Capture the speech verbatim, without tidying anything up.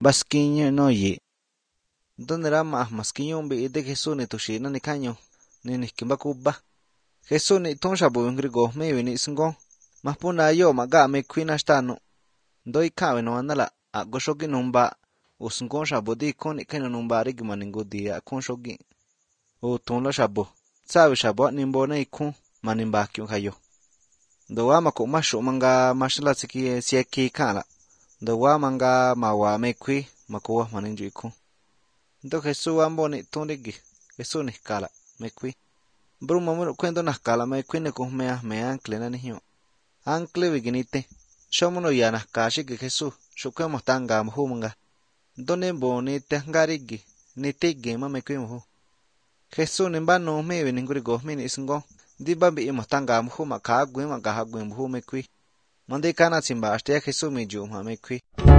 basquiño no ye. Donde rama masquiño be de Jesús ni tushina ni caño, ni ni kimba kubba. Jesús ni ton shabu ngrigo me vini singo. Mas puna yo maga me quina stano. Doi kawe no anala, a goshogi numba, usungon shabu di koni kena numba rigi maningo di a kon shogi. O ton la shabu, sabe shabu nimbo na ikun, manimba kyun kayo. Do wa mako masho manga mashla siki sieki kala. Do wa manga mawa me kui, mako wa maninju ikun. Do Jesús ambo ni ton rigi, Jesús ni kala, me kui. Bruma muro kwendo na kala me kui ne kuhmea me ankle na niyo. Ankle viginite. Shomono ya na kashi ke Jesús, shukemo tanga mhumanga. Done bo ni tengarigi, ni tege ma me kwimo. Jesús ni mbano mewe ni nguri go mini isingo. Di babi imo tanga mhuma ka agwe ma ga agwe mhume kwi. Mande kana simba ashte Jesús mi ju ma me kwi.